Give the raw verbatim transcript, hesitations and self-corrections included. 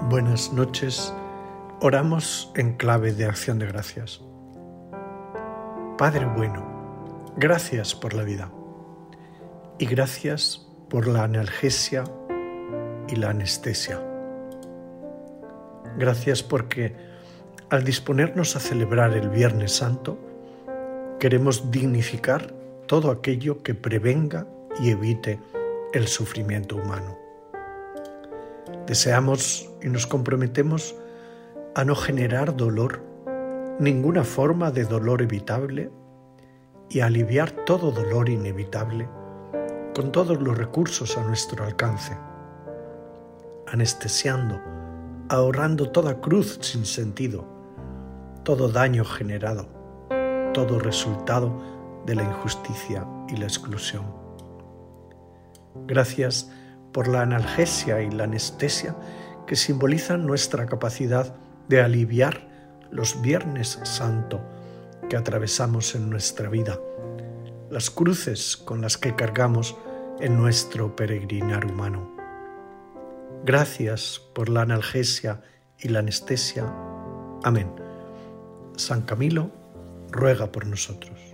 Buenas noches. Oramos en clave de acción de gracias. Padre bueno, gracias por la vida y gracias por la analgesia y la anestesia. Gracias porque al disponernos a celebrar el Viernes Santo, queremos dignificar todo aquello que prevenga y evite el sufrimiento humano. Deseamos y nos comprometemos a no generar dolor, ninguna forma de dolor evitable, y a aliviar todo dolor inevitable con todos los recursos a nuestro alcance, anestesiando, ahorrando toda cruz sin sentido, todo daño generado, todo resultado de la injusticia y la exclusión. Gracias por la analgesia y la anestesia que simbolizan nuestra capacidad de aliviar los Viernes Santo que atravesamos en nuestra vida, las cruces con las que cargamos en nuestro peregrinar humano. Gracias por la analgesia y la anestesia. Amén. San Camilo, ruega por nosotros.